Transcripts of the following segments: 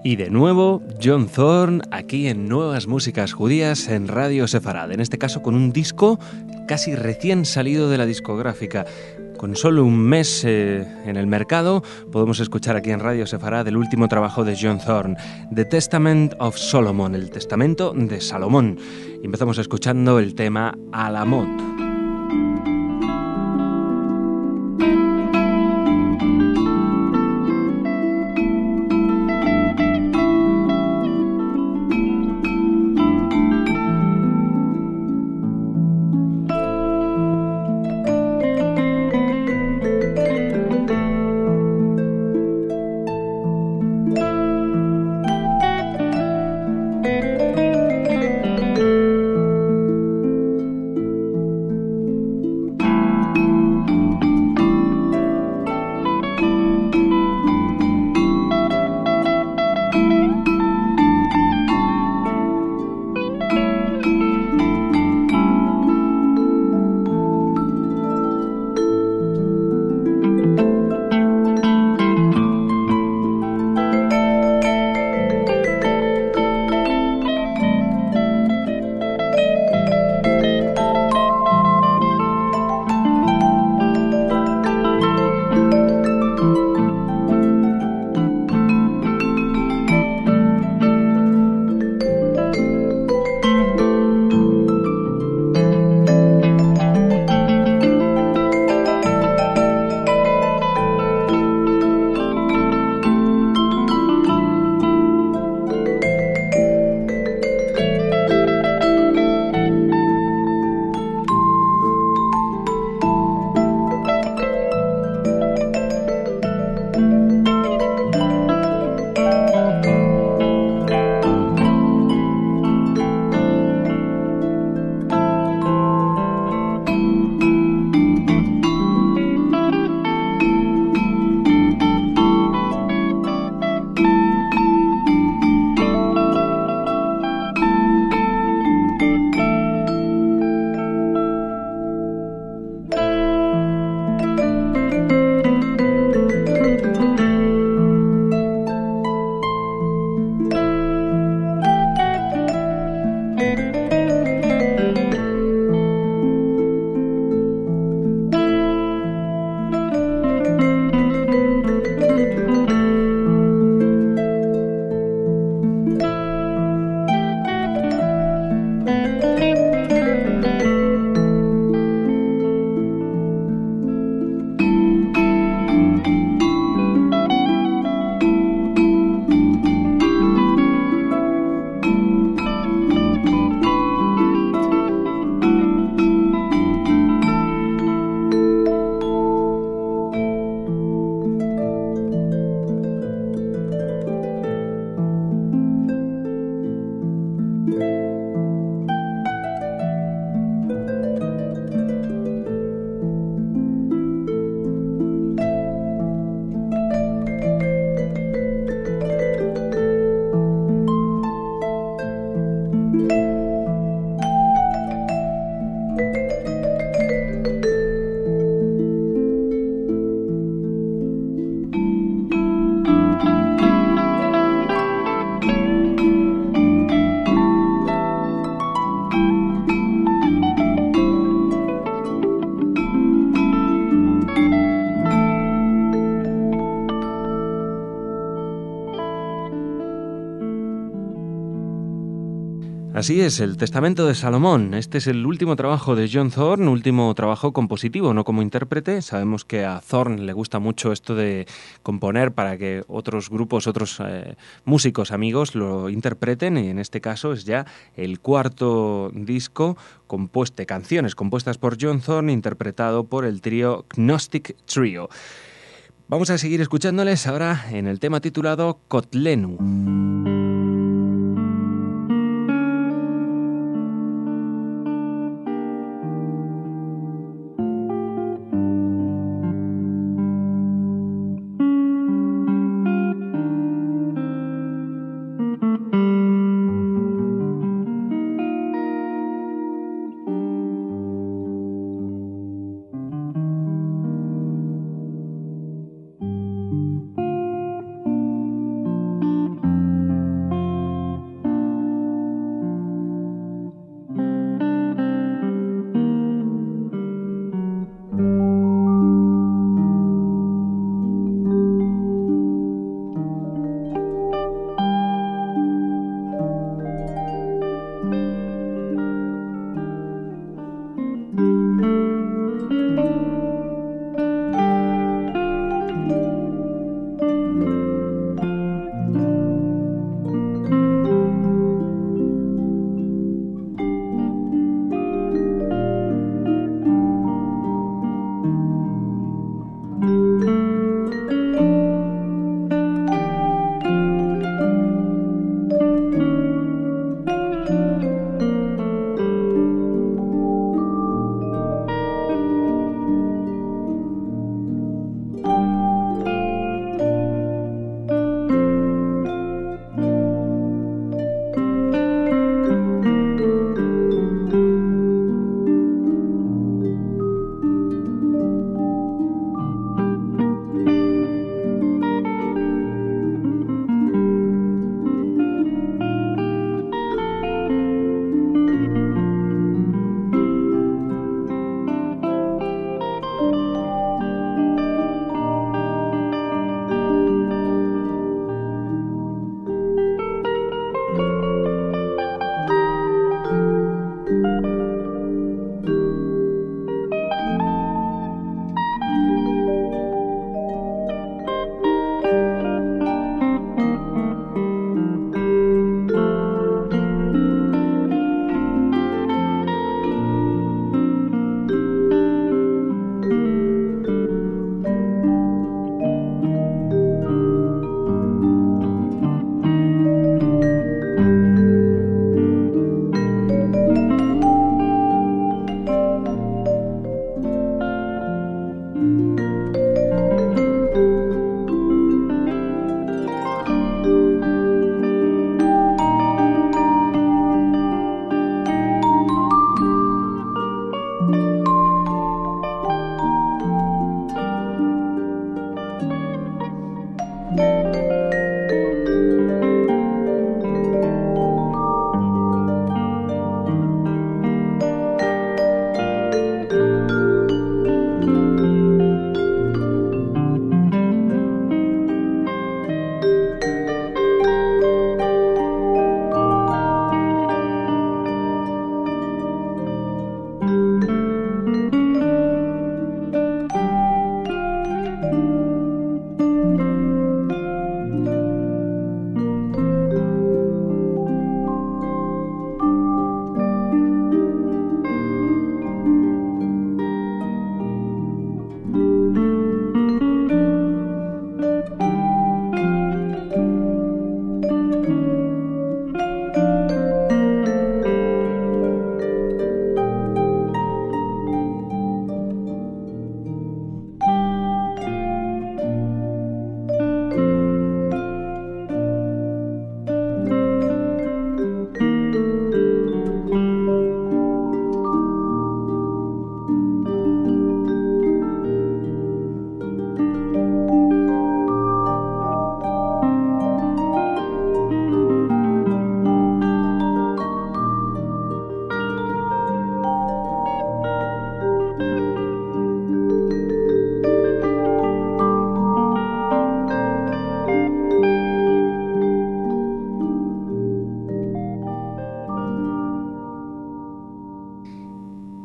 Y de nuevo, John Zorn, aquí en Nuevas Músicas Judías en Radio Sefarad, en este caso con un disco casi recién salido de la discográfica. Con solo un mes en el mercado, podemos escuchar aquí en Radio Sefarad el último trabajo de John Zorn, The Testament of Solomon, el Testamento de Salomón. Y empezamos escuchando el tema Alamot. Así es, el Testamento de Salomón. Este es el último trabajo de John Zorn, último trabajo compositivo, no como intérprete. Sabemos que a Zorn le gusta mucho esto de componer para que otros grupos, otros músicos amigos lo interpreten, y en este caso es ya el cuarto disco de canciones compuestas por John Zorn, interpretado por el trío Gnostic Trio. Vamos a seguir escuchándoles ahora en el tema titulado Kotlenu.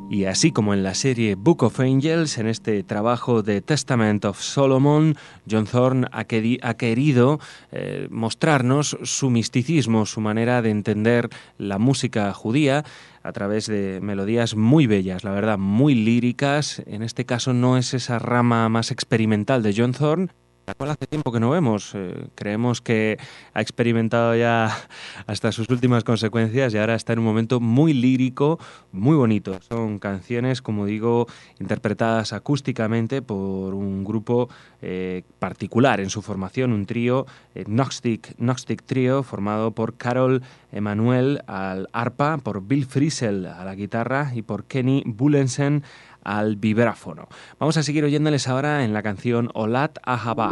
Y así como en la serie Book of Angels, en este trabajo de Testament of Solomon, John Thorne ha querido mostrarnos su misticismo, su manera de entender la música judía a través de melodías muy bellas, la verdad, muy líricas. En este caso no es esa rama más experimental de John Thorne, la cual hace tiempo que no vemos. Creemos que ha experimentado ya hasta sus últimas consecuencias y ahora está en un momento muy lírico, muy bonito. Son canciones, como digo, interpretadas acústicamente por un grupo particular en su formación, un trío, Gnostic Trio, formado por Carol Emanuel al arpa, por Bill Frisell a la guitarra y por Kenny Bullensen al vibráfono. Vamos a seguir oyéndoles ahora en la canción Olat Ahava.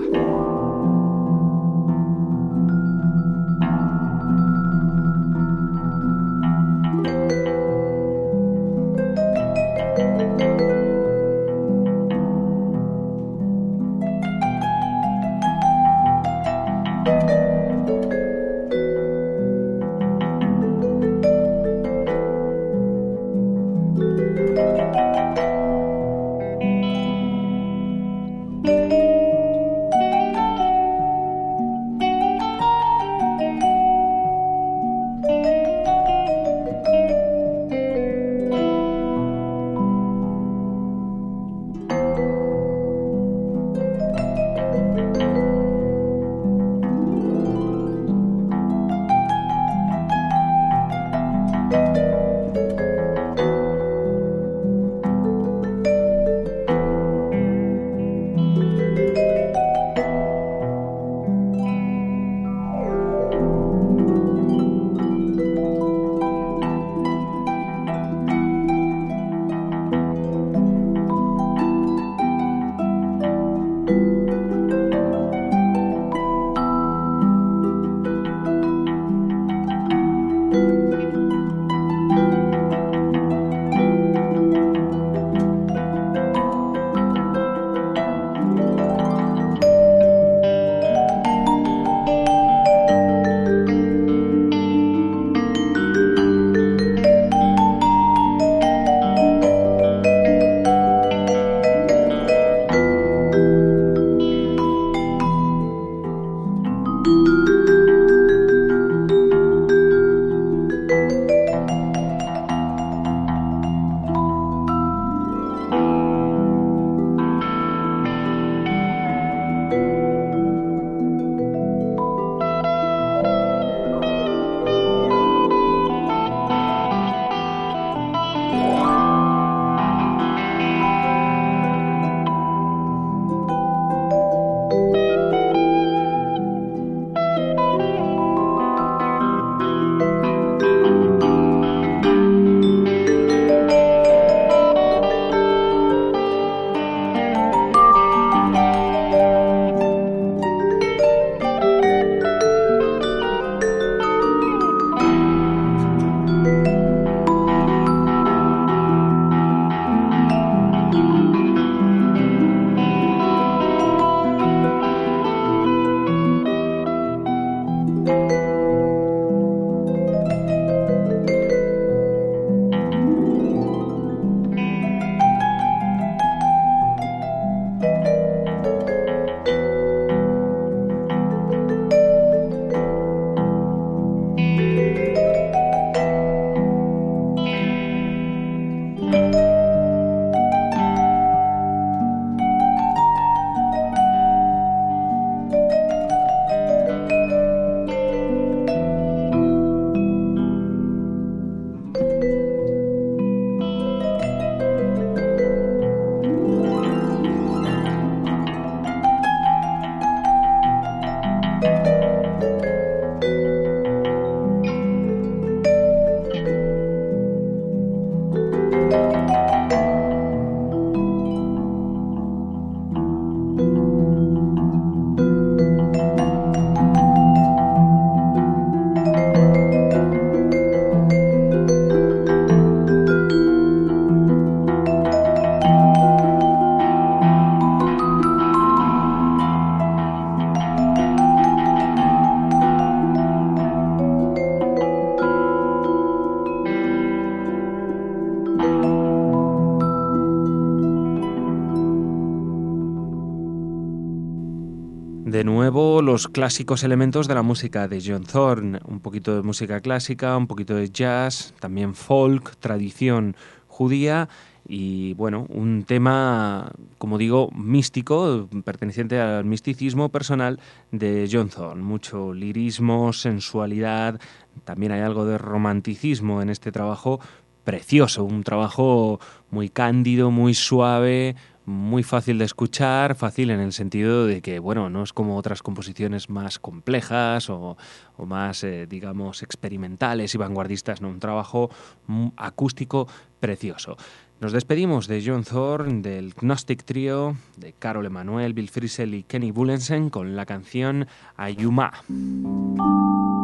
De nuevo, los clásicos elementos de la música de John Thorne, un poquito de música clásica, un poquito de jazz, también folk, tradición judía y, bueno, un tema, como digo, místico, perteneciente al misticismo personal de John Thorne. Mucho lirismo, sensualidad, también hay algo de romanticismo en este trabajo precioso, un trabajo muy cándido, muy suave, muy fácil de escuchar, fácil en el sentido de que, bueno, no es como otras composiciones más complejas o más, digamos, experimentales y vanguardistas, no, un trabajo acústico precioso. Nos despedimos de John Thorne, del Gnostic Trio, de Carol Emanuel, Bill Frisell y Kenny Bullensen con la canción Ayuma.